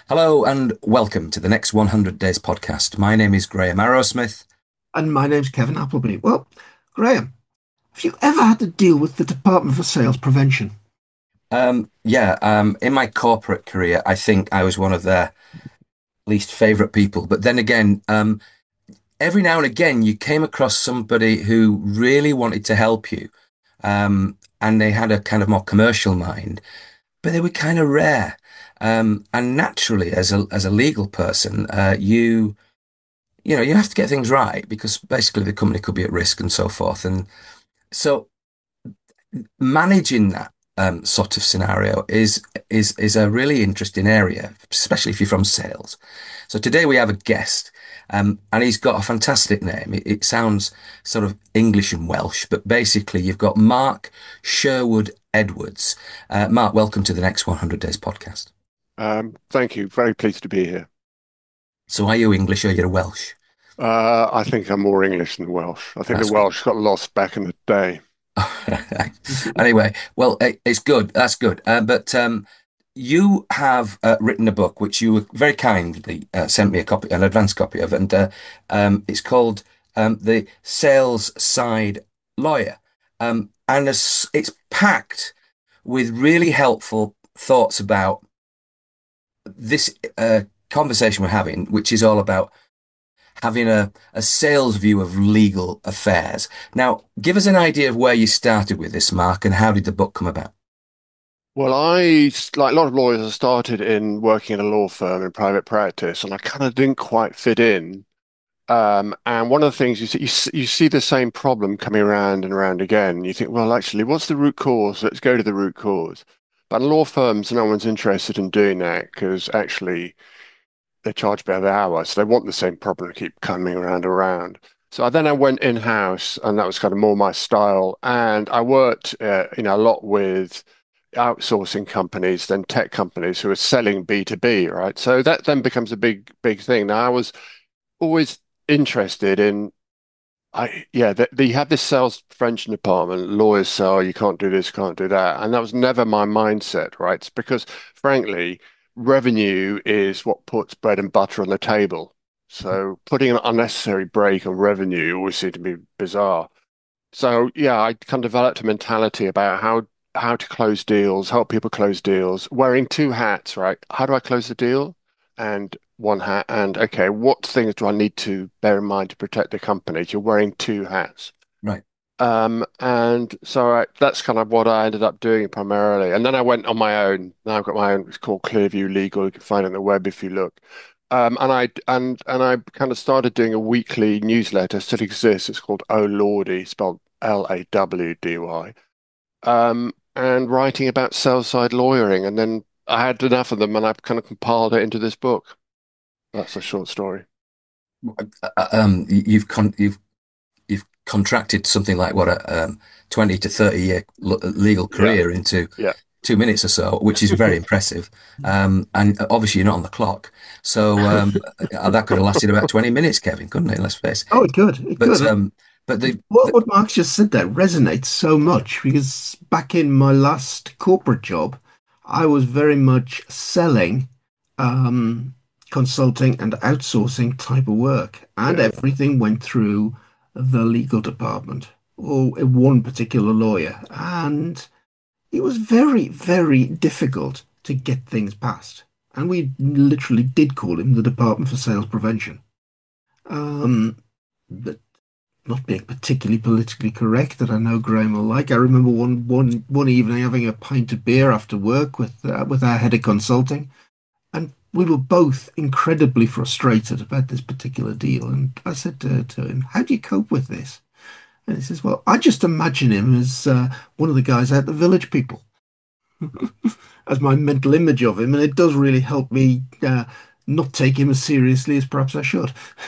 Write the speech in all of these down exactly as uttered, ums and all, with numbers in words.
Hello and welcome to the Next one hundred Days podcast. My name is Graham Arrowsmith. And my name's Kevin Appleby. Well, Graham, have you ever had to deal with the Department for Sales Prevention? Um, yeah, um, in my corporate career, I think I was one of their least favorite people. But then again, um, every now and again, you came across somebody who really wanted to help you, um, and they had a kind of more commercial mind, but they were kind of rare. Um, and naturally, as a as a legal person, uh, you you know you have to get things right because basically the company could be at risk and so forth. And so managing that um, sort of scenario is is is a really interesting area, especially if you're from sales. So today we have a guest, um, and he's got a fantastic name. It, it sounds sort of English and Welsh, but basically you've got Mark Sherwood Edwards. Uh, Mark, welcome to the Next one hundred Days podcast. Um, thank you. Very pleased to be here. So are you English or you're Welsh? Uh, I think I'm more English than Welsh. I think the That's good. Welsh got lost back in the day. Anyway, well, it, it's good. That's good. Uh, but um, you have uh, written a book which you very kindly uh, sent me a copy, an advance copy of, and uh, um, it's called um, The Sales Side Lawyer. Um, and it's, it's packed with really helpful thoughts about this uh, conversation we're having, which is all about having a, a sales view of legal affairs. Now, give us an idea of where you started with this, Mark, and how did the book come about? Well, I, like a lot of lawyers, I started in working in a law firm in private practice, and I kind of didn't quite fit in. Um, and one of the things you see, you, s- you see the same problem coming around and around again. You think, well, actually, what's the root cause? Let's go to the root cause. But in law firms, no one's interested in doing that because actually they charge by the hour, so they want the same problem to keep coming around and around. So I, then I went in-house, and that was kind of more my style. And I worked, uh, you know, a lot with outsourcing companies, then tech companies who are selling B two B, right? So that then becomes a big, big thing. Now I was always interested in, I yeah, they, they have this sales French department. Lawyers say, oh, you can't do this, can't do that, and that was never my mindset, right? It's because, frankly, revenue is what puts bread and butter on the table. So putting an unnecessary brake on revenue always seemed to be bizarre. So yeah, I kind of developed a mentality about how how to close deals, help people close deals, wearing two hats, right? How do I close the deal? And one hat, and okay, what things do I need to bear in mind to protect the company? You're wearing two hats. Right. Um, and so I, that's kind of what I ended up doing primarily. And then I went on my own. Now I've got my own. It's called Clearview Legal. You can find it on the web if you look. Um, and I and and I kind of started doing a weekly newsletter. Still exists. It's called Oh Lordy, spelled L A W D Y. Um, and writing about sell-side lawyering. And then I had enough of them, and I've kind of compiled it into this book. That's a short story. Uh, Um, you've con you've you've contracted something like what a um, twenty to thirty year legal Yeah, career into yeah. two minutes or so, which is very impressive. Um, and obviously you're not on the clock. So um, uh, that could have lasted about twenty minutes, Kevin, couldn't it? Let's face it. Oh, it could. It But could. um, but the, What, the what Mark's just said there resonates so much because back in my last corporate job, I was very much selling um, consulting and outsourcing type of work, and Yeah, everything went through the legal department or one particular lawyer. And it was very, very difficult to get things passed. And we literally did call him the Department for Sales Prevention. Um, but not being particularly politically correct that I know Graham will like. I remember one one one evening having a pint of beer after work with uh, with our head of consulting, and we were both incredibly frustrated about this particular deal. And I said to, to him, "How do you cope with this?" And he says, "Well, I just imagine him as uh, one of the guys out the Village People." As my mental image of him, and it does really help me uh, not take him as seriously as perhaps I should.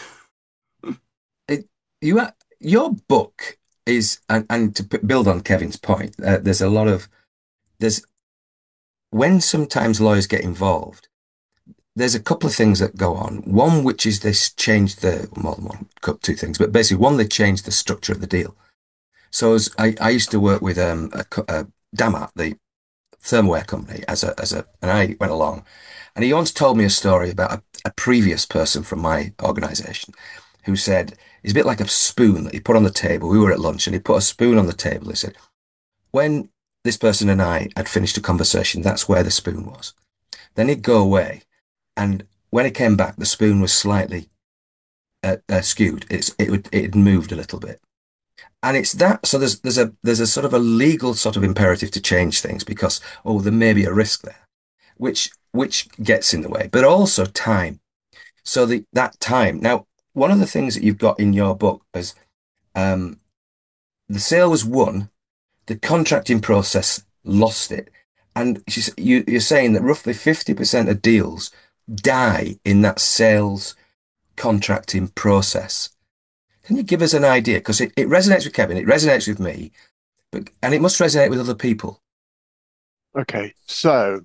it, you are, your book is and, and to p- build on Kevin's point, uh, there's a lot of there's when sometimes lawyers get involved. There's a couple of things that go on. One, which is this changed the more than one, two things, but basically one, they changed the structure of the deal. So as I, I used to work with um, a, co- a Damat, the thermoware company, as a as a, and I went along, And he once told me a story about a, a previous person from my organization who said, it's a bit like a spoon that he put on the table. We were at lunch and he put a spoon on the table. He said, when this person and I had finished a conversation, that's where the spoon was. Then he'd go away. And when he came back, the spoon was slightly uh, uh, skewed. It's, it would, it had moved a little bit. And it's that, so there's there's a there's a sort of a legal sort of imperative to change things because, oh, there may be a risk there, which which gets in the way, but also time. So the that time. Now, one of the things that you've got in your book is um, the sale was won, the contracting process lost it, and she's, you, you're saying that roughly fifty percent of deals die in that sales contracting process. Can you give us an idea? Because it, it resonates with Kevin, it resonates with me, but and it must resonate with other people. Okay, so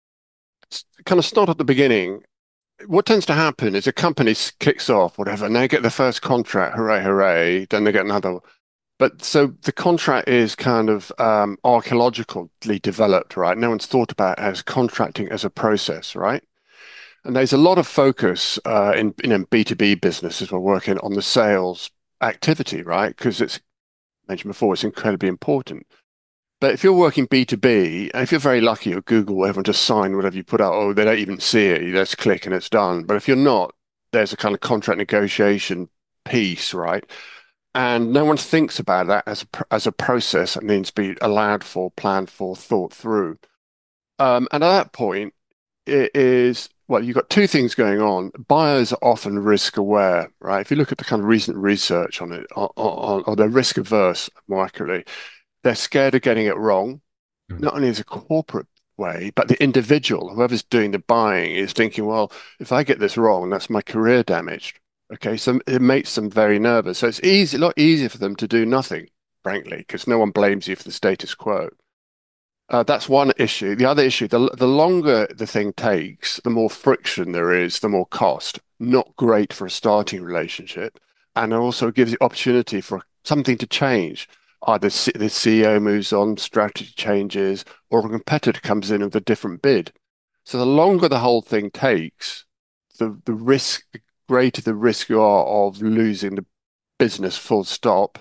kind of start at the beginning. What tends to happen is a company kicks off, whatever, and they get the first contract, hooray, hooray, then they get another. But so the contract is kind of um, archaeologically developed, right? No one's thought about it as contracting as a process, right? And there's a lot of focus uh, in, in B two B businesses we're working on the sales activity, right? Because it's mentioned before, it's incredibly important. But if you're working B two B, and if you're very lucky at Google, everyone just sign whatever you put out. Oh, they don't even see it. You just click and it's done. But if you're not, there's a kind of contract negotiation piece, right? And no one thinks about that as a, as a process that needs to be allowed for, planned for, thought through. Um, and at that point, it is, well, you've got two things going on. Buyers are often risk aware, right? If you look at the kind of recent research on it, on, on, or they're risk averse, more accurately, they're scared of getting it wrong, Mm. not only as a corporate way, but the individual, whoever's doing the buying, is thinking, well, if I get this wrong, that's my career damaged. Okay, so it makes them very nervous. So it's easy, a lot easier for them to do nothing, frankly, because no one blames you for the status quo. Uh, that's one issue. The other issue, the the longer the thing takes, the more friction there is, the more cost. Not great for a starting relationship, and it also gives the opportunity for something to change. Either C- the C E O moves on, strategy changes, or a competitor comes in with a different bid. So the longer the whole thing takes, the the risk, the greater the risk you are of losing the business full stop,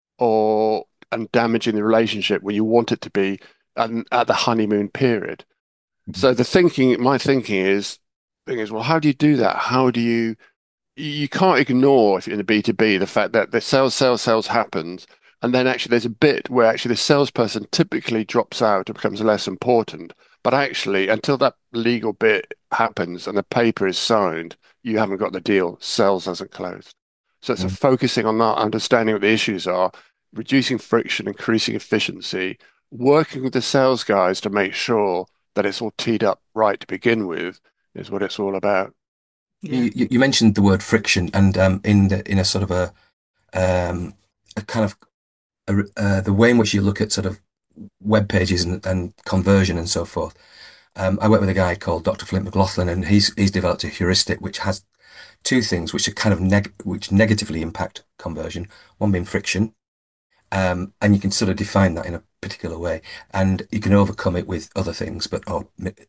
or and damaging the relationship when you want it to be and at the honeymoon period. So the thinking, my thinking is, thing is, well, how do you do that? How do you, you can't ignore if you're in the B two B, the fact that the sales, sales, sales happens. And then actually there's a bit where actually the salesperson typically drops out, it becomes less important. But actually, until that legal bit happens and the paper is signed, you haven't got the deal. Sales hasn't closed. So it's a Mm. focusing on that, understanding what the issues are, reducing friction, increasing efficiency, working with the sales guys to make sure that it's all teed up right to begin with is what it's all about. Yeah. You, you you mentioned the word friction, and um, in the in a sort of a um, a kind of a, uh, the way in which you look at sort of web pages and, and conversion and so forth. Um, I work with a guy called Doctor Flint McLaughlin, and he's he's developed a heuristic which has two things which are kind of neg which negatively impact conversion. One being friction, um, and you can sort of define that in a particular way, and you can overcome it with other things, but or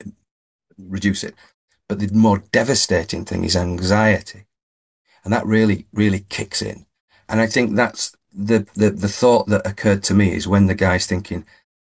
reduce it. But the more devastating thing is anxiety, and that really really kicks in. And I think that's the the the thought that occurred to me is when the guy's thinking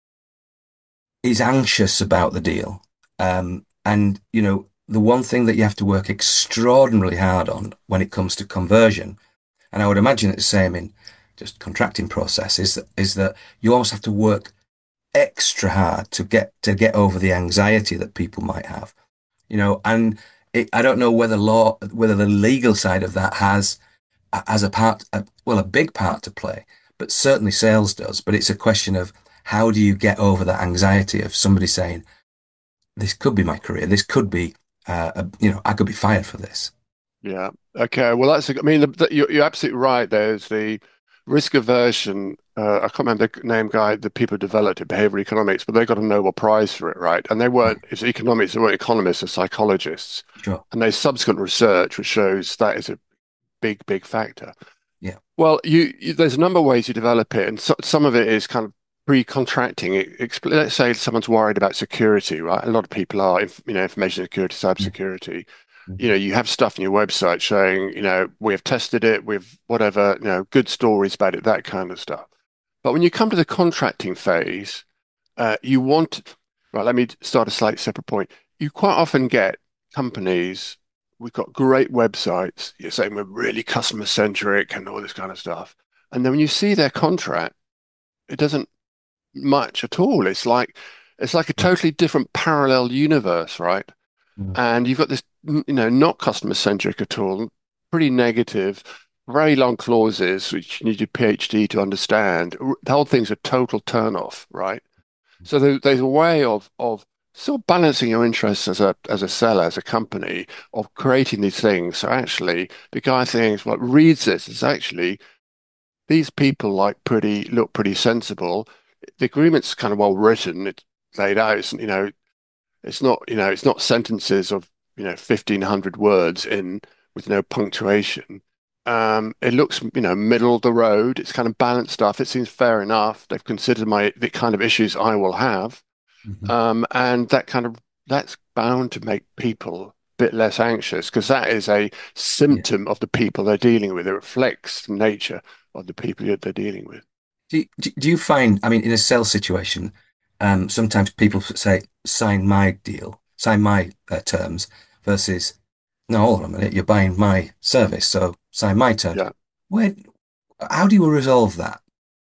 he's anxious about the deal, um, and you know the one thing that you have to work extraordinarily hard on when it comes to conversion, and I would imagine it's the same in just contracting process, is that, is that you almost have to work extra hard to get to get over the anxiety that people might have, you know, and it, I don't know whether law, whether the legal side of that has as a part, a, well, a big part to play, but certainly sales does. But it's a question of how do you get over that anxiety of somebody saying, this could be my career, this could be, uh, a, you know, I could be fired for this. Yeah. Okay. Well, that's, I mean, the, the, you're, you're absolutely right. There's the risk aversion. Uh, I can't remember the name guy, the people who developed it, behavioral economics, but they got a Nobel Prize for it, right? And they weren't, it's economics, they weren't economists, they're psychologists. Sure. And there's subsequent research which shows that is a big, big factor. Yeah. Well, you, you there's a number of ways you develop it, and so, some of it is kind of pre-contracting, it, expl- let's say someone's worried about security, right? A lot of people are, inf- you know, information security, Yeah. cybersecurity. You Mhm. know, you have stuff on your website showing, you know, we have tested it, we've whatever, you know, good stories about it, that kind of stuff. But when you come to the contracting phase, uh, you want, right, let me start a slight separate point. You quite often get companies, we've got great websites, you're saying we're really customer centric and all this kind of stuff. And then when you see their contract, it doesn't much at all. It's like it's like a Yeah. totally different parallel universe, right? Mm. And you've got this, you know, not customer centric at all, pretty negative, very long clauses which you need your PhD to understand. The whole thing's a total turn off, right? So there, there's a way of of still balancing your interests as a as a seller, as a company, of creating these things. So actually, the guy thinks what reads this is actually these people like pretty look pretty sensible. The agreement's kind of well written. It's laid out. It's, you know, it's not, you know, it's not sentences of, you know, fifteen hundred words in with no punctuation. Um, it looks, you know, middle of the road. It's kind of balanced stuff. It seems fair enough. They've considered my the kind of issues I will have. Mhm. Um, and that kind of that's bound to make people a bit less anxious because that is a Yeah. symptom of the people they're dealing with. It reflects the nature of the people that they're dealing with. Do you, do do you find, I mean, in a sales situation, um, sometimes people say, sign my deal, sign my uh, terms versus, no, hold on a minute, you're buying my service, so sign my terms. Yeah. Where, how do you resolve that?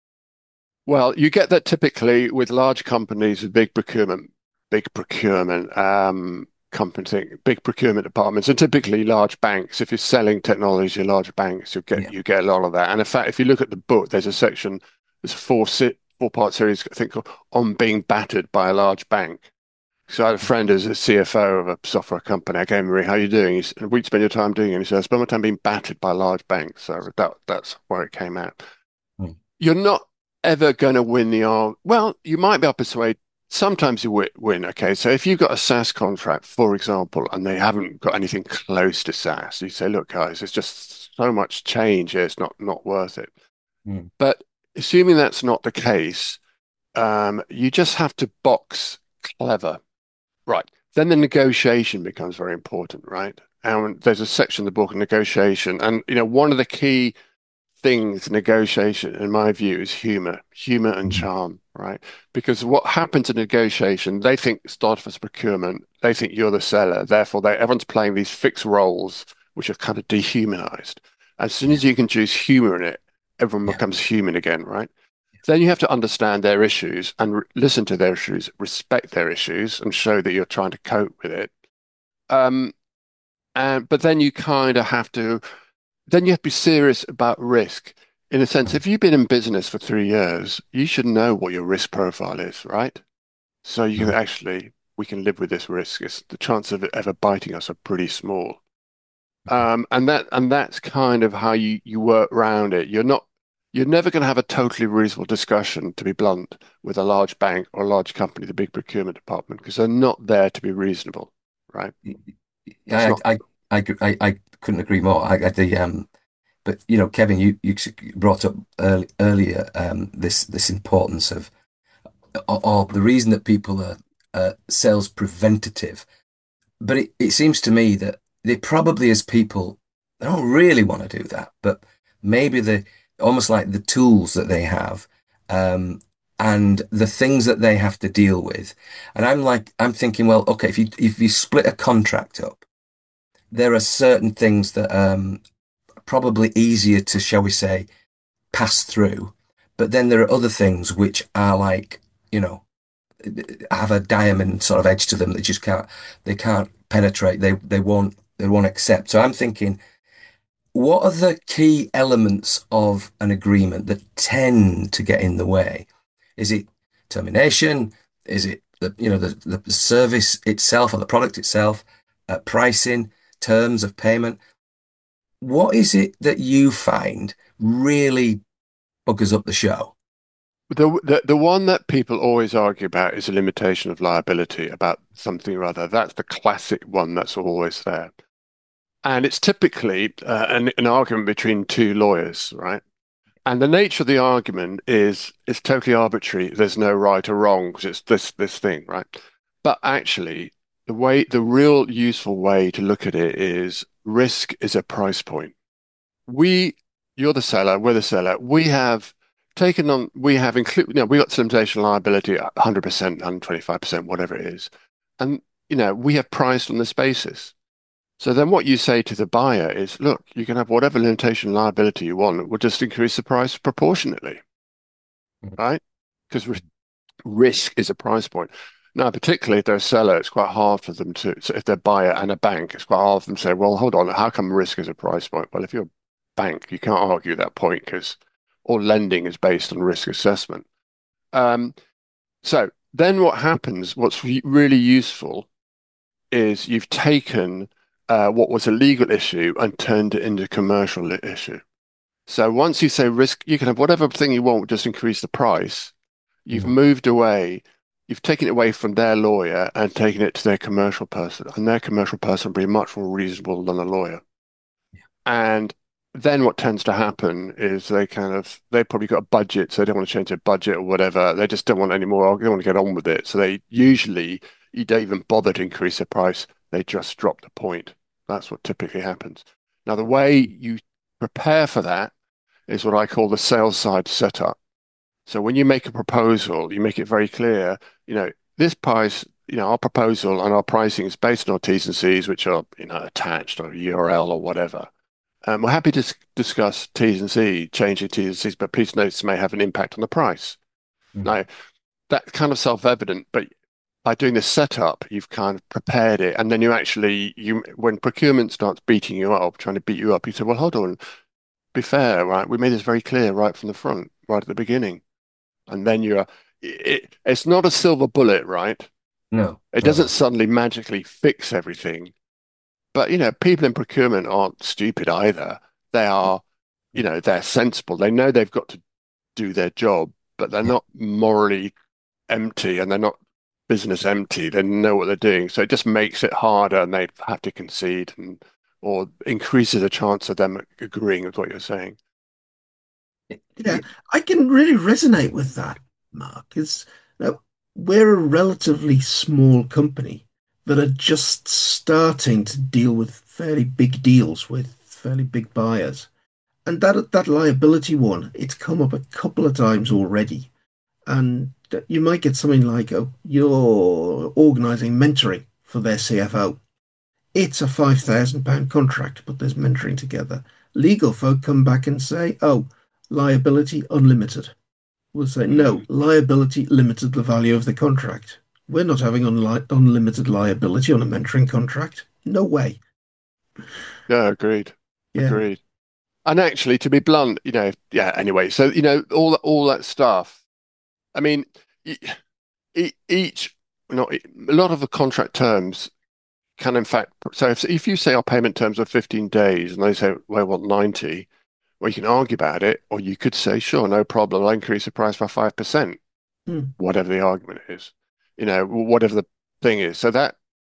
Well, you get that typically with large companies with big procurement, big procurement um, company, big procurement departments, and typically large banks. If you're selling technology to large banks, you get Yeah. you get a lot of that. And in fact, if you look at the book, there's a section, there's a four sit four part series, I think, called on being battered by a large bank. So I had a friend who's a C F O of a software company. I gave him a ring, how are you doing? He said, what do you spend your time doing? And he said, I spend my time being battered by large banks. So that that's where it came out. Mm. You're not ever going to win the arm. Well, you might be able to persuade. Sometimes you win. Okay, so if you've got a SaaS contract, for example, and they haven't got anything close to SaaS, you say, "Look, guys, it's just so much change here; it's not not worth it." Mm. But assuming that's not the case, um, you just have to box clever, right? Then the negotiation becomes very important, right? And there's a section in the book on negotiation, and you know, one of the key things, negotiation, in my view, is humor, humor and Mm. charm, right? Because what happens in negotiation, they think start off as procurement, they think you're the seller, therefore they everyone's playing these fixed roles which are kind of dehumanized. As soon Yeah. as you can introduce humor in it, everyone Yeah. becomes human again, right? Then you have to understand their issues and re listen to their issues, respect their issues, and show that you're trying to cope with it. Um, and but then you kind of have to then you have to be serious about risk. In a sense, Mm. if you've been in business for three years, you should know what your risk profile is, right? So you can Mm. actually, we can live with this risk. It's, the chance of it ever biting us are pretty small. Um, and that and that's kind of how you you work around it. You're not you're never going to have a totally reasonable discussion, to be blunt, with a large bank or a large company, the big procurement department, because they're not there to be reasonable, right? That's I, not. I, I, I, I couldn't agree more. I, I the um, but you know, Kevin, you you brought up early, earlier um, this this importance of or, or the reason that people are uh, sales preventative. But it, it seems to me that they probably, as people, they don't really want to do that. But maybe the almost like the tools that they have, um, and the things that they have to deal with. And I'm like, I'm thinking, well, okay, if you if you split a contract up, there are certain things that um probably easier to, shall we say, pass through. But then there are other things which are like, you know, have a diamond sort of edge to them that just can't they can't penetrate. They they won't they won't accept. So I'm thinking, what are the key elements of an agreement that tend to get in the way? Is it termination? Is it the you know the the service itself or the product itself? Uh, pricing, terms of payment. What is it that you find really buggers up the show? The, the the one that people always argue about is a limitation of liability about something or other. That's the classic one that's always there. And it's typically uh, an, an argument between two lawyers, right? And the nature of the argument is it's totally arbitrary. There's no right or wrong because it's this this thing, right? But actually, the way the real useful way to look at it is risk is a price point. We, you're the seller, we're the seller. We have taken on, we have included, you know, we got limitation liability at one hundred percent, one hundred twenty-five percent, whatever it is. And, you know, we have priced on this basis. So then what you say to the buyer is, look, you can have whatever limitation liability you want. We'll just increase the price proportionately, right? Because risk is a price point. Now, particularly if they're a seller, it's quite hard for them to, so if they're a buyer and a bank, it's quite hard for them to say, well, hold on, how come risk is a price point? Well, if you're a bank, you can't argue that point because all lending is based on risk assessment. Um, so then what happens, what's re really useful is you've taken uh, what was a legal issue and turned it into a commercial issue. So once you say risk, you can have whatever thing you want, just increase the price. You've Mm. moved away, you've taken it away from their lawyer and taken it to their commercial person, and their commercial person will be much more reasonable than a lawyer. And then what tends to happen is they kind of they've probably got a budget, so they don't want to change their budget or whatever. They just don't want any more. They want to get on with it. So they usually you don't even bother to increase the price. They just drop the point. That's what typically happens. Now, the way you prepare for that is what I call the sales side setup. So when you make a proposal, you make it very clear, you know, this price, you know, our proposal and our pricing is based on our T's and C's, which are, you know, attached or a U R L or whatever. Um, we're happy to s- discuss T's and C's, changing T's and C's, but please note this may have an impact on the price. Mm. Now, that's kind of self-evident, but by doing this setup, you've kind of prepared it, and then you actually, you when procurement starts beating you up, trying to beat you up, you say, well, hold on, be fair, right? We made this very clear right from the front, right at the beginning. And then you're, it, it's not a silver bullet, right? No, It no, doesn't no. suddenly magically fix everything. But, you know, people in procurement aren't stupid either. They are, you know, they're sensible. They know they've got to do their job, but they're Yeah. not morally empty and they're not business empty. They know what they're doing. So it just makes it harder and they have to concede and or increases the chance of them agreeing with what you're saying. It- Yeah, it- I can really resonate with that, Mark. It's uh, we're a relatively small company that are just starting to deal with fairly big deals with fairly big buyers. And that that liability one, it's come up a couple of times already. And you might get something like, oh, you're organizing mentoring for their C F O. It's a five thousand pound contract, but there's mentoring together. Legal folk come back and say, oh, liability unlimited. We'll say, no, Mm. liability limited the value of the contract. We're not having unli unlimited liability on a mentoring contract. No way. Yeah, agreed. Yeah, Agreed. And actually, to be blunt, you know, yeah, anyway, so, you know, all that, all that stuff. I mean, e- e- each, not e- a lot of the contract terms can, in fact, so if, if you say our payment terms are fifteen days and they say, well, I want ninety, well, you can argue about it, or you could say, sure, no problem, I'll increase the price by five percent, hmm. whatever the argument is, you know, whatever the thing is. So that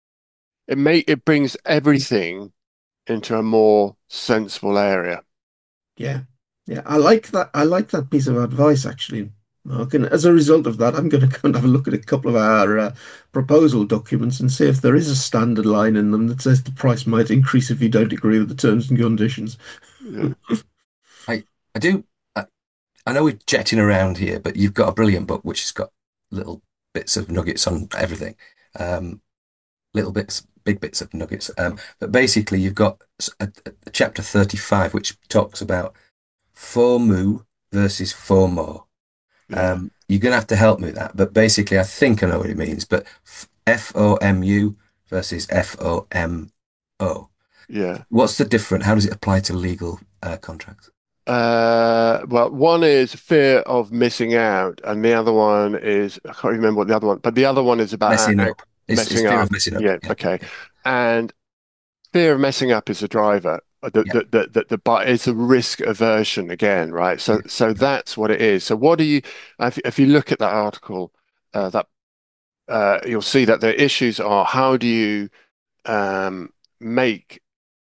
it may, it brings everything into a more sensible area. Yeah, yeah. I like that. I like that piece of advice, actually, Mark. And as a result of that, I'm going to go and have a look at a couple of our uh, proposal documents and see if there is a standard line in them that says the price might increase if you don't agree with the terms and conditions. Yeah. I, I do. I, I know we're jetting around here, but you've got a brilliant book which has got little bits of nuggets on everything. Um, little bits, big bits of nuggets. Um, but basically, you've got a, a chapter thirty-five which talks about FOMO versus FOMO. Yeah. Um, you're going to have to help me with that. But basically, I think I know what it means. But F O M U versus F O M O. Yeah. What's the difference? How does it apply to legal uh, contracts? Uh, well, one is fear of missing out, and the other one is I can't remember what the other one, but the other one is about Messing uh, up. It's, it's messing fear of up. messing up. Yeah, Yeah. okay. Yeah. And fear of messing up is the driver. Uh, The Yeah. the the the, the but it's a risk aversion again, right? So Yeah. so that's what it is. So what do you if if you look at that article, uh, that uh, you'll see that the issues are how do you um make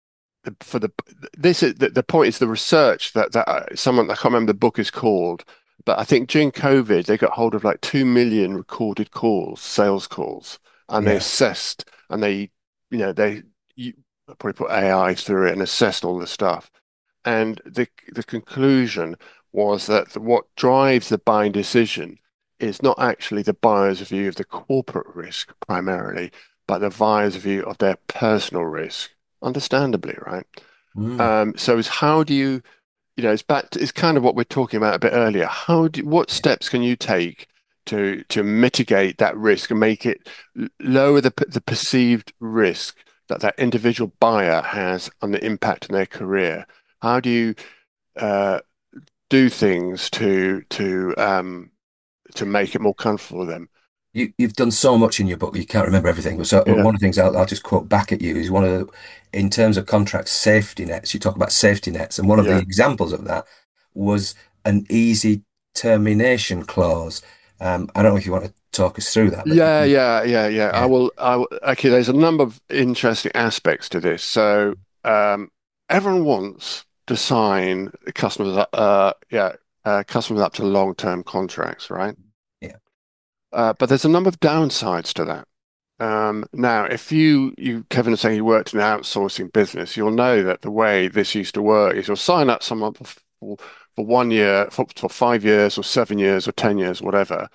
the, for the this is the, the point is the research that that uh, someone I can't remember the book is called, but I think during COVID they got hold of like two million recorded calls, sales calls, and they Yeah. assessed and they you know they you probably put A I through it and assessed all the stuff. And the the conclusion was that what drives the buying decision is not actually the buyer's view of the corporate risk primarily, but the buyer's view of their personal risk. Understandably, right? Mm. Um, so it's how do you, you know, it's back to, it's kind of what we're talking about a bit earlier. How do, what Yeah. steps can you take to to mitigate that risk and make it lower the the perceived risk that that individual buyer has on the impact on their career? How do you uh, do things to to um, to make it more comfortable for them? You, you've done so much in your book, you can't remember everything. So Yeah, one of the things I'll, I'll just quote back at you is one of the, in terms of contract safety nets, you talk about safety nets, and one of the yeah. examples of that was an easy termination clause. Um, I don't know if you want to talk us through that, but Yeah, yeah, yeah, yeah. I yeah, will. I will. Okay, there's a number of interesting aspects to this. So, um, everyone wants to sign customers, uh, yeah, uh, customers up to long-term contracts, right? yeah, Uh, but there's a number of downsides to that. Um, now, if you, you, Kevin is saying you worked in an outsourcing business, you'll know that the way this used to work is you'll sign up someone for, for, for one year, for, for five years, or seven years, or ten years, whatever.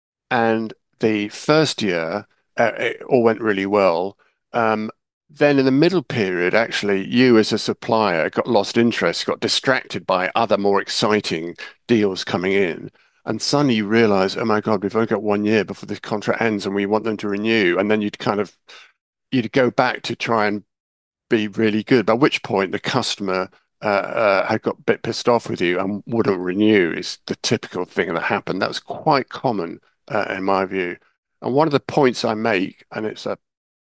And the first year, uh, it all went really well. Um, then in the middle period, actually, you as a supplier got lost interest, got distracted by other more exciting deals coming in. And suddenly you realize, oh my God, we've only got one year before this contract ends and we want them to renew. And then you'd kind of, you'd go back to try and be really good, by which point the customer uh, uh, had got a bit pissed off with you and wouldn't renew is the typical thing that happened. That was quite common uh, in my view. And one of the points I make, and it's a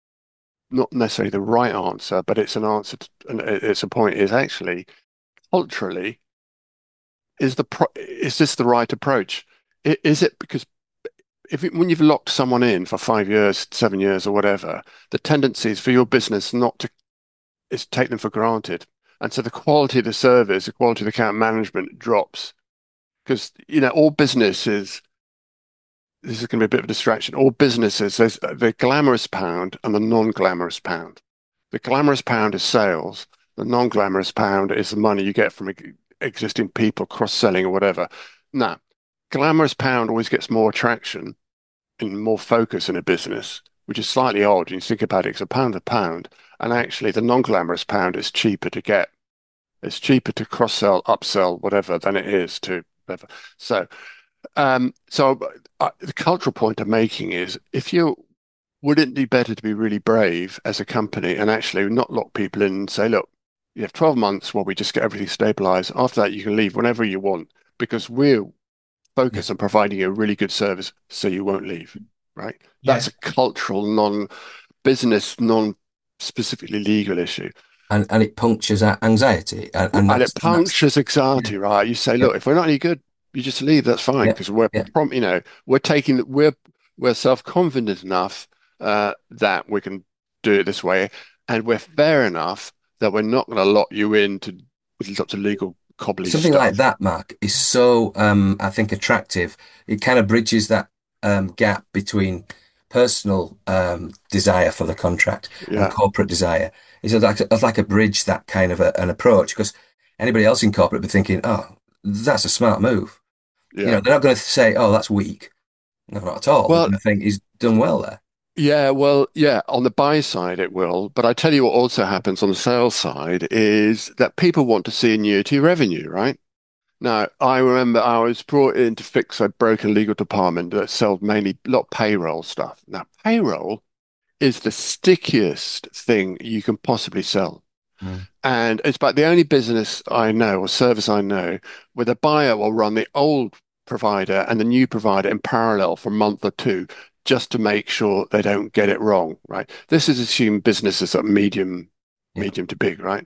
not necessarily the right answer, but it's an answer to, and it's a point, is actually culturally, is the pro is this the right approach? I- Is it because if it, when you've locked someone in for five years, seven years, or whatever, the tendency is for your business not to is to take them for granted. And so the quality of the service, the quality of the account management drops because, you know, all businesses, this is going to be a bit of a distraction. All businesses, there's the glamorous pound and the non-glamorous pound. The glamorous pound is sales. The non-glamorous pound is the money you get from existing people cross-selling or whatever. Now, glamorous pound always gets more traction and more focus in a business, which is slightly odd. When you think about it, it's a pound a pound. And actually, the non-glamorous pound is cheaper to get. It's cheaper to cross-sell, upsell, whatever, than it is to whatever. So, um, so uh, the cultural point I'm making is if you wouldn't it be better to be really brave as a company and actually not lock people in and say, look, you have twelve months while we just get everything stabilized. After that, you can leave whenever you want because we're yeah, focused on providing you a really good service so you won't leave, right? That's yeah. a cultural, non-business, non-specifically legal issue. And and it punctures our anxiety, and, and And that's it that's punctures yeah, anxiety, right? You say, yeah, look, if we're not any good, you just leave. That's fine yeah, because we're yeah. prompt, you know, we're taking, we're we're self-confident enough uh, that we can do it this way, and we're fair enough that we're not going to lock you into with lots of legal cobbly Something like stuff. that, Mark, is so um, I think attractive. It kind of bridges that um, gap between personal um, desire for the contract and Yeah, corporate desire. It's like it's like a bridge, that kind of a, an approach, because anybody else in corporate would be thinking, "Oh, that's a smart move." You yeah. know, they're not going to say, "Oh, that's weak." No, not at all. They're Well, going to think he's done well there. yeah, well, yeah, on the buy side it will, but I tell you what also happens on the sales side is that people want to see annuity revenue, right? Now, I remember I was brought in to fix a broken legal department that sold mainly a lot of payroll stuff. Now, payroll is the stickiest thing you can possibly sell. Mm. And it's about the only business I know or service I know where the buyer will run the old provider and the new provider in parallel for a month or two just to make sure they don't get it wrong, right? This is assumed businesses are medium, Yeah. medium to big, right?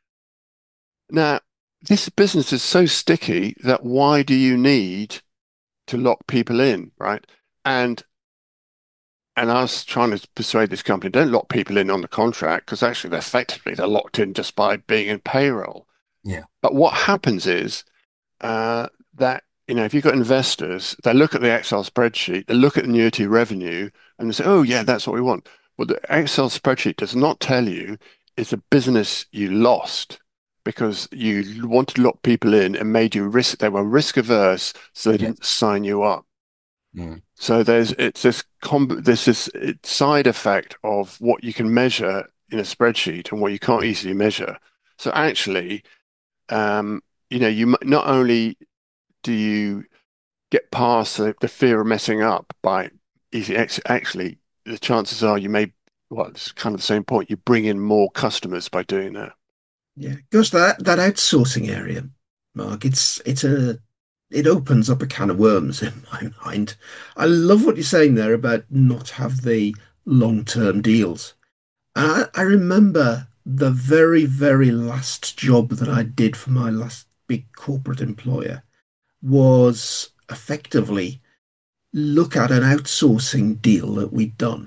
Now, this business is so sticky that why do you need to lock people in, right? And and I was trying to persuade this company, don't lock people in on the contract because actually they're effectively they're locked in just by being in payroll. Yeah. But what happens is uh, that, you know, if you've got investors, they look at the Excel spreadsheet, they look at the annuity revenue, and they say, oh, yeah, that's what we want. Well, the Excel spreadsheet does not tell you it's a business you lost because you wanted to lock people in and made you risk, they were risk averse, so they Yeah. didn't sign you up. Mm. So there's it's this com this is it's side effect of what you can measure in a spreadsheet and what you can't Yeah. easily measure. So actually, um, you know, you m- not only do you get past the, the fear of messing up by easy, ex actually, the chances are you may, well, it's kind of the same point. You bring in more customers by doing that. Yeah, gosh, that that outsourcing area, Mark, it's it's a it opens up a can of worms in my mind. I love what you're saying there about not have the long-term deals. And I, I remember the very, very last job that I did for my last big corporate employer was effectively look at an outsourcing deal that we'd done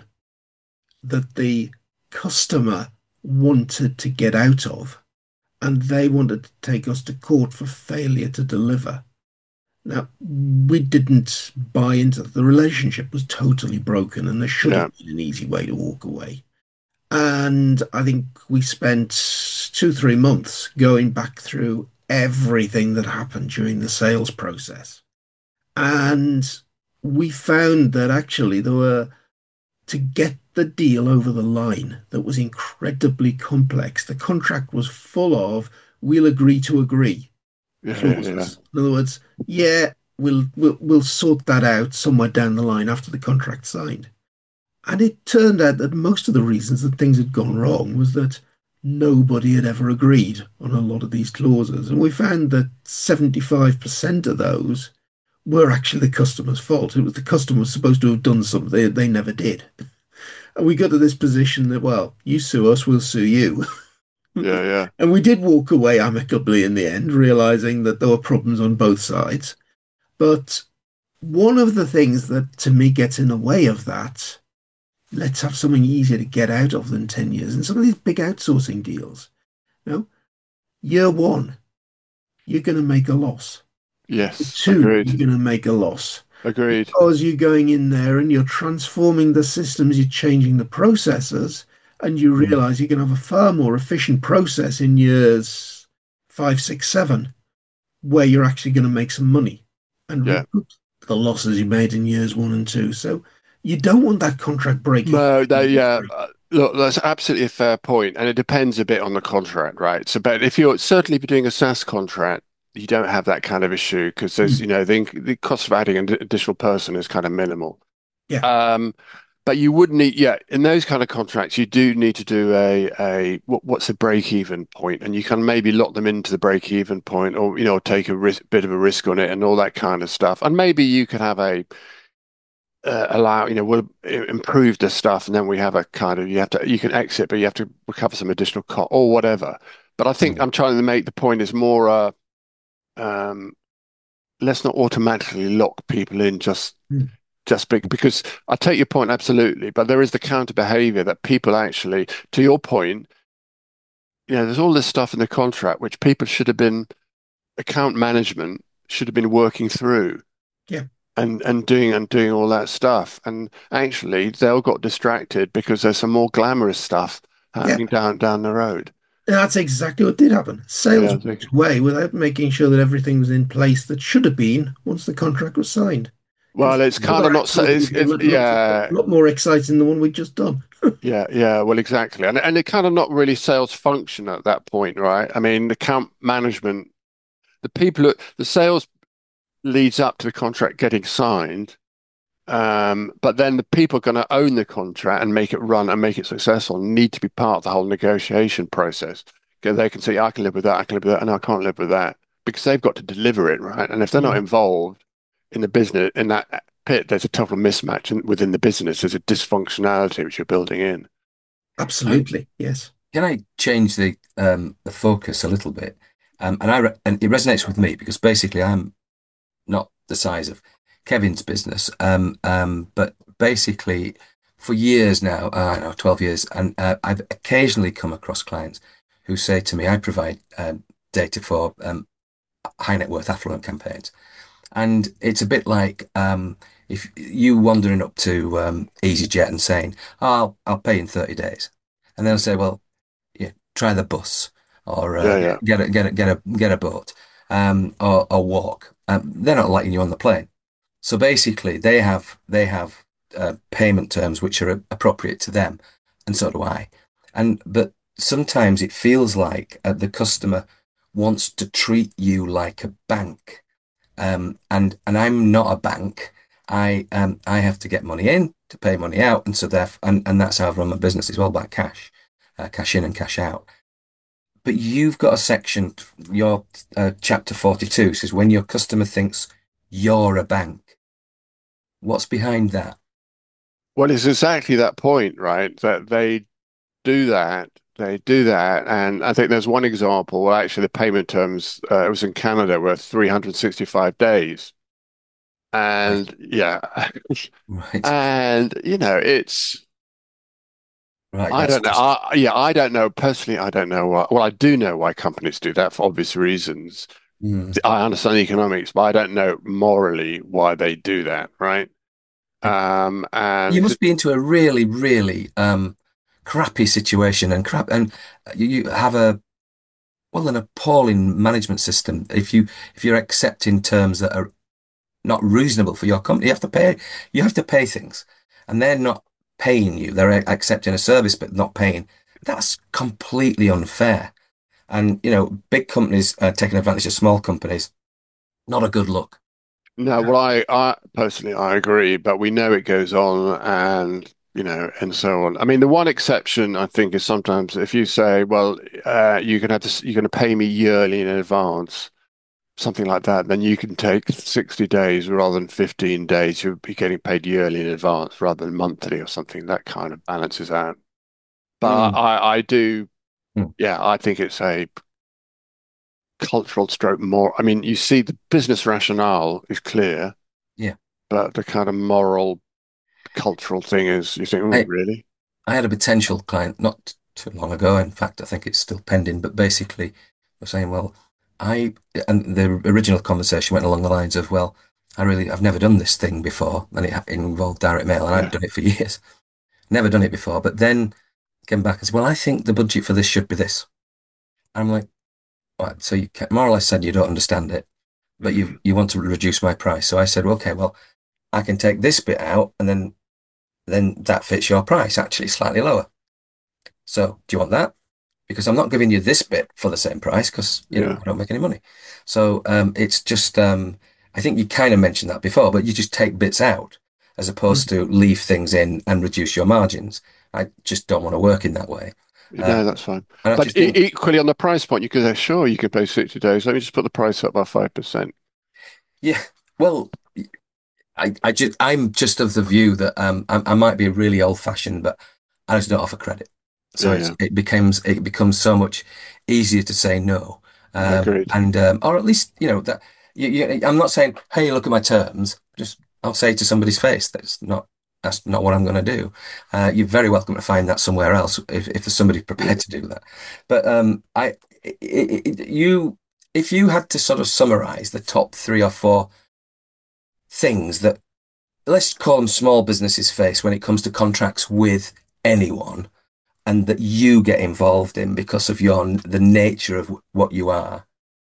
that the customer wanted to get out of, and they wanted to take us to court for failure to deliver. Now, we didn't buy into it. The relationship was totally broken, and there should Yeah, have been an easy way to walk away. And I think we spent two, three months going back through everything that happened during the sales process. And we found that actually there were, to get the deal over the line, that was incredibly complex. The contract was full of we'll agree to agree yeah, yeah, yeah. clauses. In other words, yeah, we'll we'll, we'll sort that out somewhere down the line after the contract's signed. And it turned out that most of the reasons that things had gone wrong was that nobody had ever agreed on a lot of these clauses. And we found that seventy-five percent of those were actually the customer's fault. It was the customer was supposed to have done something they, they never did. And we got to this position that, well, you sue us, we'll sue you. Yeah, yeah. And we did walk away amicably in the end, realizing that there were problems on both sides. But one of the things that to me gets in the way of that, let's have something easier to get out of than ten years. And some of these big outsourcing deals, you know, year one, you're going to make a loss. Yes, Two, agreed. you're going to make a loss Agreed. because you're going in there and you're transforming the systems, you're changing the processes, and you Mm. realize you can have a far more efficient process in years five, six, seven, where you're actually going to make some money and Yeah. recoup the losses you made in years one and two. So you don't want that contract breaking. No, that, yeah. uh, Look, that's absolutely a fair point, and it depends a bit on the contract, right? So, but if you're certainly if you're doing a SaaS contract, you don't have that kind of issue because there's, Mm, you know, the the cost of adding an additional person is kind of minimal. yeah, Um, but you would need, yeah, in those kind of contracts, you do need to do a a what, what's the break even point, and you can maybe lock them into the break even point, or you know, take a risk, bit of a risk on it, and all that kind of stuff. And maybe you could have a uh, allow, you know, we'll improve the stuff, and then we have a kind of you have to you can exit, but you have to recover some additional cost or whatever. But I think Mm. I'm trying to make the point is more, uh, um, let's not automatically lock people in just mm, just big because I take your point absolutely, but there is the counter behavior that people actually, to your point, you know, there's all this stuff in the contract which people should have been account management should have been working through yeah. and and doing and doing all that stuff. And actually, they all got distracted because there's some more glamorous stuff Yeah, happening down down the road. that's exactly what did happen. Sales Yeah, I think. walked away without making sure that everything was in place that should have been once the contract was signed. Well, Because it's kind other of not so. outsourcing It's, deal it's looked yeah, a lot more exciting than the one we'd just done. yeah, yeah. Well, exactly, and and it kind of not really sales function at that point, right? I mean, the account management, the people, who- the sales leads up to the contract getting signed. Um, but then the people going to own the contract and make it run and make it successful need to be part of the whole negotiation process. Because they can say, I can live with that, I can live with that, and I can't live with that because they've got to deliver it, right? And if they're not Yeah, involved in the business, in that pit, there's a total mismatch in, within the business. There's a dysfunctionality which you're building in. I, absolutely. Yes. can I change the um, the focus a little bit? Um, and I re and it resonates with me because basically I'm not the size of Kevin's business, um, um, but basically for years now, uh, I don't know, twelve years, and uh, I've occasionally come across clients who say to me, I provide um, data for um, high net worth affluent campaigns. And it's a bit like um, if you wandering up to um, EasyJet and saying, oh, I'll, I'll pay in thirty days. And they'll say, well, yeah, try the bus or uh, Yeah, yeah. get a, get a, get a, get a boat um, or, or walk. Um, they're not letting you on the plane. So basically, they have they have uh, payment terms which are appropriate to them, and so do I. And but sometimes it feels like uh, the customer wants to treat you like a bank, um, and and I'm not a bank. I um I have to get money in to pay money out, and so therefore, and and that's how I run my business. It's all about cash, uh, cash in and cash out. But you've got a section, your uh, chapter forty-two says when your customer thinks you're a bank. What's behind that? Well, it's exactly that point, right? That they do that. They do that. And I think there's one example. Well, actually, the payment terms, uh, it was in Canada, were three hundred sixty-five days. Right, And yeah. right, And, you know, it's, right. I That's don't know. just I, yeah, I don't know. Personally, I don't know why. Well, I do know why companies do that for obvious reasons. mm. I understand economics, but I don't know morally why they do that, right? Um, and You 'cause- must be into a really, really um, crappy situation and crap, and you, you have a well an appalling management system. If you if you're accepting terms that are not reasonable for your company, you have to pay. You have to pay things, and they're not paying you. They're accepting a service but not paying. That's completely unfair. And you know, big companies uh, taking advantage of small companies, not a good look. no, well, I, I personally, I agree, but we know it goes on and, you know, and so on. I mean, the one exception I think is sometimes if you say, well, uh, you can have this, you're going to pay me yearly in advance, something like that, then you can take sixty days rather than fifteen days. You'll be getting paid yearly in advance rather than monthly or something. That kind of balances out. But Mm. I, I do, Mm. yeah, I think it's a cultural stroke more. I mean, you see the business rationale is clear, Yeah. but the kind of moral, cultural thing is you think, oh, I, really? I had a potential client not too long ago. In fact, I think it's still pending, but basically, we're saying, well, I, and the original conversation went along the lines of, well, I really, I've never done this thing before, and it involved direct mail, and I'd Yeah. done it for years. Never done it before, but then came back and said, well, I think the budget for this should be this. I'm like, right, so you can, more or less said you don't understand it, but you Mm. you want to reduce my price. So I said, well, okay, well, I can take this bit out, and then then that fits your price, actually slightly lower. So do you want that? Because I'm not giving you this bit for the same price because, you know, Yeah. I don't make any money. So um, it's just, um, I think you kind of mentioned that before, but you just take bits out as opposed to leave things in and reduce your margins. I just don't want to work in that way. Uh, No, that's fine. and I But just e think, equally on the price point, you could say, sure, you can pay sixty days. Let me just put the price up by five percent. yeah, well, I, I just, I'm just of the view that um, I, I might be really old fashioned, but I just don't offer credit. So Yeah, it's, yeah. it becomes it becomes so much easier to say no, I um, agreed. and um, or at least you know that you, you, I'm not saying, hey, look at my terms. Just I'll say to somebody's face that's not that's not what I'm going to do. Uh, you're very welcome to find that somewhere else if, if there's somebody Yeah. prepared to do that. But um, I it, it, you if you had to sort of summarize the top three or four things that let's call them small businesses face when it comes to contracts with anyone and that you get involved in because of your the nature of what you are,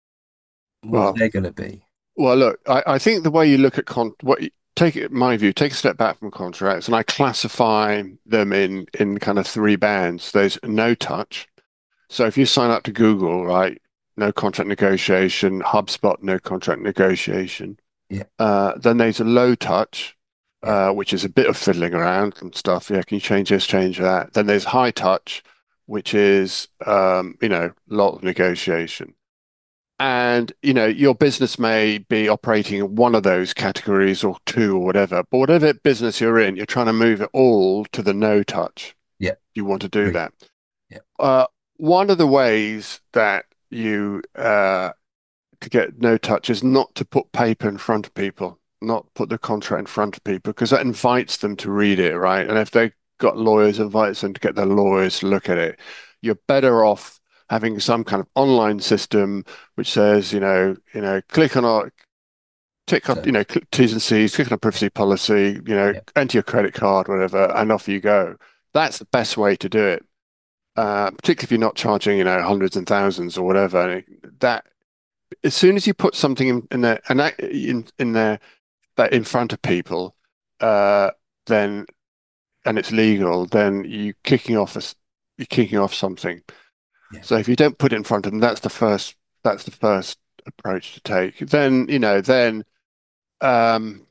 what are Well, they going to be? well, look, I, I think the way you look at con what you- take it, my view, take a step back from contracts, and I classify them in in kind of three bands. There's no touch. So if you sign up to Google, right, no contract negotiation, HubSpot, no contract negotiation. Yeah, Uh, then there's a low touch, yeah, uh, which is a bit of fiddling around and stuff. Yeah, can you change this, change that? Then there's high touch, which is um, you know, a lot of negotiation. And you know, your business may be operating in one of those categories or two or whatever, but whatever business you're in, you're trying to move it all to the no touch. yeah. You want to do Agree. that. Yeah, Uh, one of the ways that you uh, to get no touch is not to put paper in front of people, not put the contract in front of people, because that invites them to read it, right? And if they got lawyers, invites them to get their lawyers to look at it. You're better off having some kind of online system which says, you know, you know, click on our tick on, you Terms. know, click T's and C's, click on a Yeah. privacy policy, you know, Yeah. enter your credit card, whatever, and off you go. That's the best way to do it. Uh, particularly if you're not charging, you know, hundreds and thousands or whatever. That as soon as you put something in, in there and that in in there that in front of people, uh, then and it's legal, then you kicking off a, you're kicking off something. Yeah. So if you don't put it in front of them, that's the first that's the first approach to take. Then, you know, then um,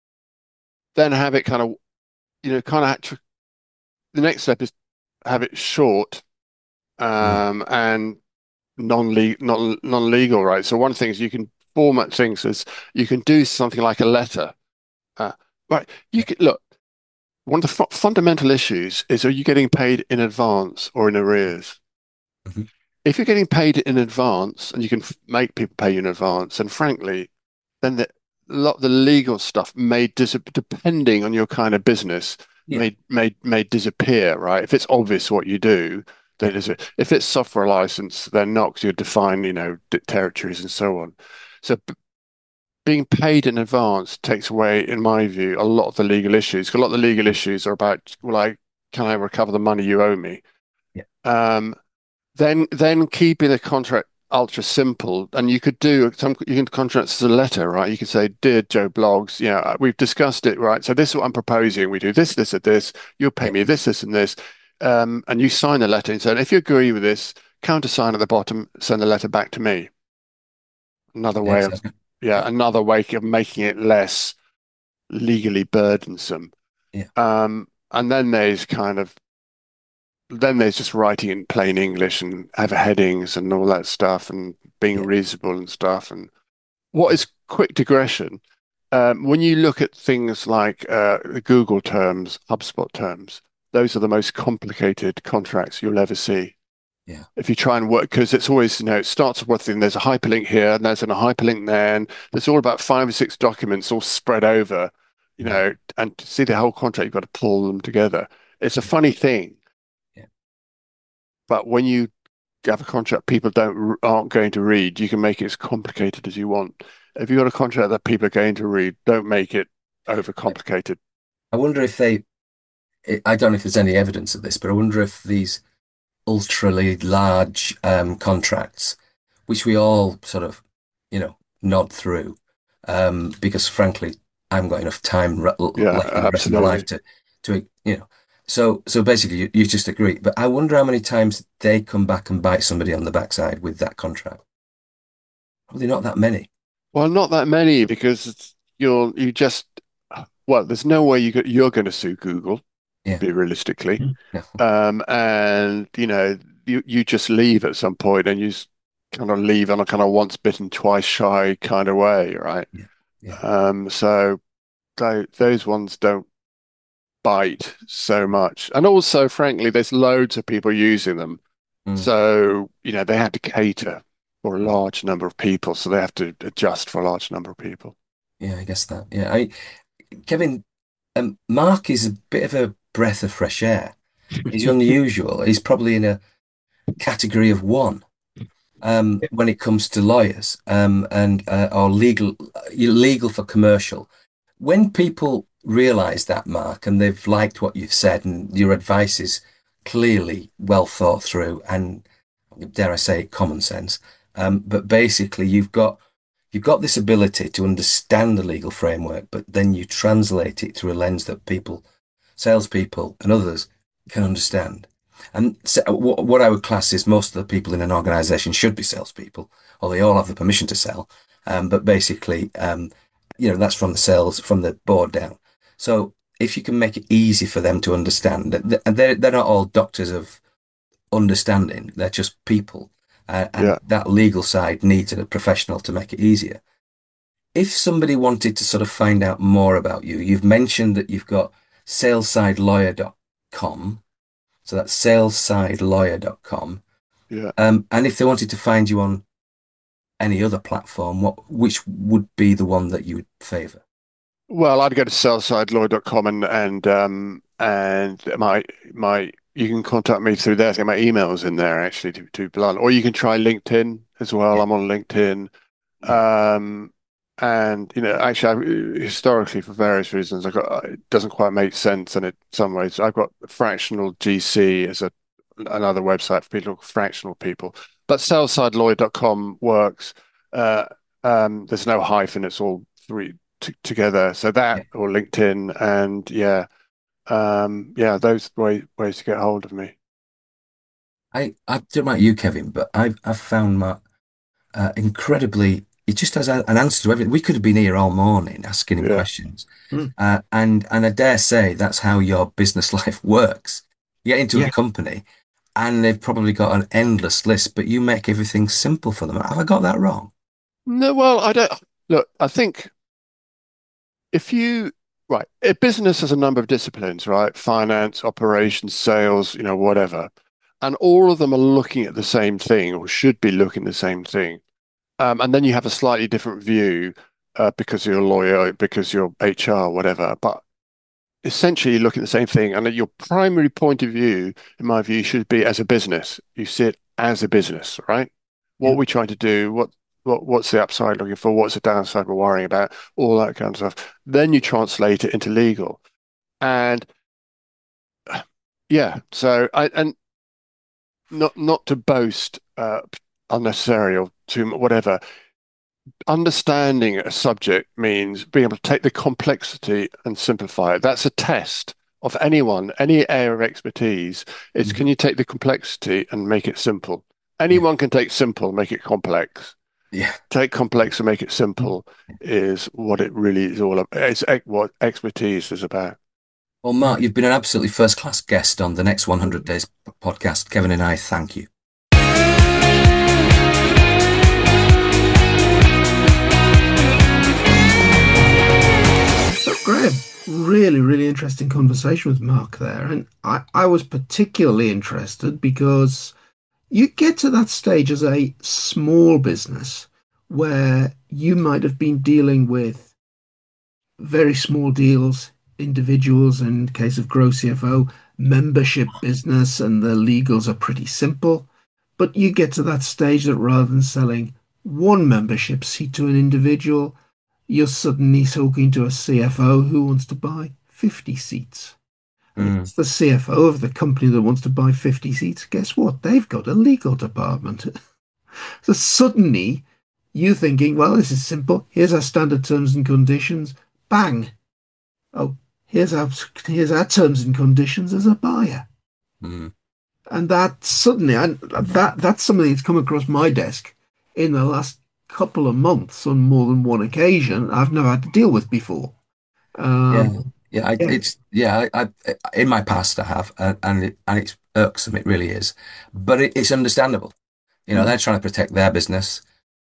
then have it kind of, you know, kind of the next step is have it short Mm. um, and non-legal, non non-legal, right? So one thing is you can format things as you can do something like a letter. Uh, right. You Yeah. can look. One of the fu fundamental issues is are you getting paid in advance or in arrears? Mhm. If you're getting paid in advance and you can f make people pay you in advance, and frankly, then the lot the legal stuff may dis depending on your kind of business Yeah. may may may disappear, right? If it's obvious what you do, then Yeah. it is. If it's software license, then not because you define, you know, territories and so on. So being paid in advance takes away, in my view, a lot of the legal issues. 'Cause a lot of the legal Mm. issues are about, well, I can I recover the money you owe me? Yeah. Um, then then keeping the contract ultra simple, and you could do some you can contract as a letter, right? You could say, "Dear Joe Blogs, you know, we've discussed it, right? So this is what I'm proposing. We do this, this, and this. You'll pay Yeah. me this, this, and this." Um, and you sign the letter and say, if you agree with this, countersign at the bottom, send the letter back to me. Another Yeah. way Sounds of, good. yeah, Yeah. another way of making it less legally burdensome. Yeah. Um, and then there's kind of then there's just writing in plain English and have headings and all that stuff and being Yeah. reasonable and stuff. And what Yeah. is quick digression? Um, when you look at things like uh, Google terms, HubSpot terms, those are the most complicated contracts you'll ever see. Yeah. If you try and work, because it's always, you know, it starts with thing, there's a hyperlink here and there's a hyperlink there, and there's all about five or six documents all spread over, you Mm. know, and to see the whole contract, you've got to pull them together. It's a Yeah. funny thing, Yeah. but when you have a contract people don't aren't going to read, you can make it as complicated as you want. If you've got a contract that people are going to read, don't make it overcomplicated. I wonder if they, I don't know if there's any evidence of this, but I wonder if these ultra large um, contracts, which we all sort of, you know, nod through, um, because frankly, I haven't got enough time re Yeah, left in the rest of my life absolutely. to, to, you know. So, so basically, you, you just agree. But I wonder how many times they come back and bite somebody on the backside with that contract. Probably not that many. Well, not that many because it's, you're you just well, there's no way you go, you're going to sue Google, Yeah. be realistically. No. Um, and you know, you you just leave at some point and you just kind of leave on a kind of once bitten, twice shy kind of way, right? Yeah. Yeah. Um, so tho- those ones don't bite so much. And also, frankly, there's loads of people using them. Mm. So, you know, they have to cater for a Yeah. large number of people. So they have to adjust for a large number of people. Yeah. I guess that. Yeah. I, Kevin, um, Mark is a bit of a breath of fresh air. He's unusual. He's probably in a category of one um, when it comes to lawyers um, and uh, or legal legal for commercial. When people realise that, Mark, and they've liked what you've said, and your advice is clearly well thought through, and dare I say it, common sense. Um, but basically, you've got you've got this ability to understand the legal framework, but then you translate it through a lens that people, salespeople, and others can understand. And so what I would class is most of the people in an organization should be salespeople, or they all have the permission to sell. Um, but basically, um, you know, that's from the sales, from the board down. So if you can make it easy for them to understand, that they're, they're not all doctors of understanding, they're just people. Uh, Yeah. and that legal side needs a professional to make it easier. If somebody wanted to sort of find out more about you, you've mentioned that you've got saleside lawyer dot com. So that's saleside lawyer dot com. Yeah. Um, and if they wanted to find you on any other platform, what which would be the one that you would favour? Well, I'd go to sell side lawyer dot com and and um and my my you can contact me through there. I think my email's in there actually to to blunt. Or you can try LinkedIn as well. Yeah, I'm on LinkedIn. yeah, Um and you know, actually I, historically for various reasons I got it doesn't quite make sense in it some ways. I've got fractional G C as a another website for people, fractional people. But sell side lawyer dot com works. Uh um there's no hyphen, it's all three t together. So that yeah. or LinkedIn and yeah, um, yeah, those way ways to get hold of me. I I don't know about you, Kevin, but I've I've found Matt uh, incredibly. He just has a, an answer to everything. We could have been here all morning asking him Yeah. questions, Mm, uh, and and I dare say that's how your business life works. You get into a yeah, company, and they've probably got an endless list, but you make everything simple for them. Have I got that wrong? No, well, I don't look, I think if you right, a business has a number of disciplines, right? Finance, operations, sales, you know, whatever. And all of them are looking at the same thing or should be looking at the same thing. Um, and then you have a slightly different view uh, because you're a lawyer, because you're H R, whatever. But essentially you look at the same thing, and your primary point of view, in my view, should be as a business. You see it as a business, right? What yeah. are we trying to do? What what what's the upside looking for? What's the downside we're worrying about? All that kind of stuff. Then you translate it into legal. And yeah, so I and not not to boast uh unnecessary or too whatever. Understanding a subject means being able to take the complexity and simplify it. That's a test of anyone, any area of expertise. It's can Mhm. you take the complexity and make it simple? Yeah, Anyone can take simple, make it complex. yeah. Take complex and make it simple is what it really is all about. It's ex- what expertise is about. Well, Mark, you've been an absolutely first-class guest on the Next one hundred Days podcast. Kevin and I thank you. So, Graham, really, really interesting conversation with Mark there. And I, I was particularly interested because you get to that stage as a small business where you might have been dealing with very small deals, individuals, in case of Grow C F O, membership business, and the legals are pretty simple. But you get to that stage that rather than selling one membership seat to an individual, you're suddenly talking to a C F O who wants to buy fifty seats. And if Mm, it's the C F O of the company that wants to buy fifty seats, guess what? They've got a legal department. So suddenly you thinking, well, this is simple. Here's our standard terms and conditions. Bang. Oh, here's our here's our terms and conditions as a buyer. mm. And that suddenly, and that that's something that's come across my desk in the last couple of months on more than one occasion. I've never had to deal with before. Yeah, Um, yeah. I, yeah, it's yeah. I, I in my past I have, and and, it, and it's irksome. It really is, but it, it's understandable. You know, mm, they're trying to protect their business.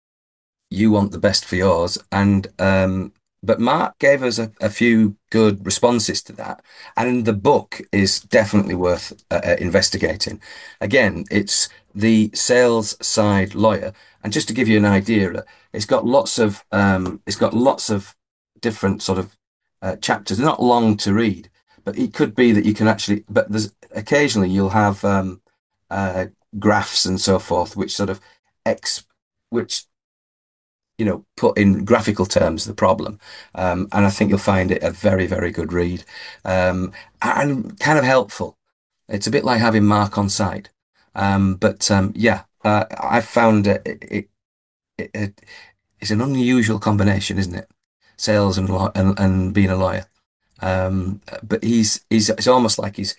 You want the best for yours, and um. But Mark gave us a, a few good responses to that, and the book is definitely worth uh, uh, investigating. Again, it's the sales side lawyer, and just to give you an idea, it's got lots of um, it's got lots of different sort of uh, chapters. They're not long to read, but it could be that you can actually. But there's occasionally you'll have um, uh, graphs and so forth, which sort of ex, which you know put in graphical terms the problem, um, and I think you'll find it a very very good read, um, and kind of helpful. It's a bit like having Mark on site, um, but um, yeah, uh, I found it, it, it, it it's an unusual combination, isn't it? Sales and law and, and being a lawyer. Um, but he's he's it's almost like he's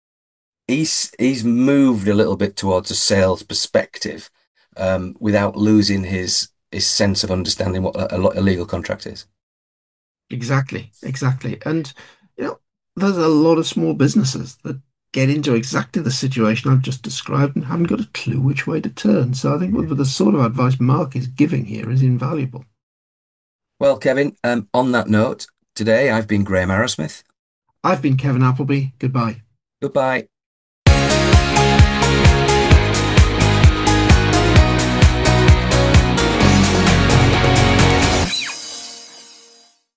he's he's moved a little bit towards a sales perspective, um, without losing his his sense of understanding what a, a legal contract is. exactly, exactly. And you know, there's a lot of small businesses that get into exactly the situation I've just described and haven't got a clue which way to turn. So I think Yeah. with the sort of advice Mark is giving here is invaluable. Well, Kevin, um, on that note, today I've been Graham Arrowsmith. I've been Kevin Appleby. Goodbye. Goodbye.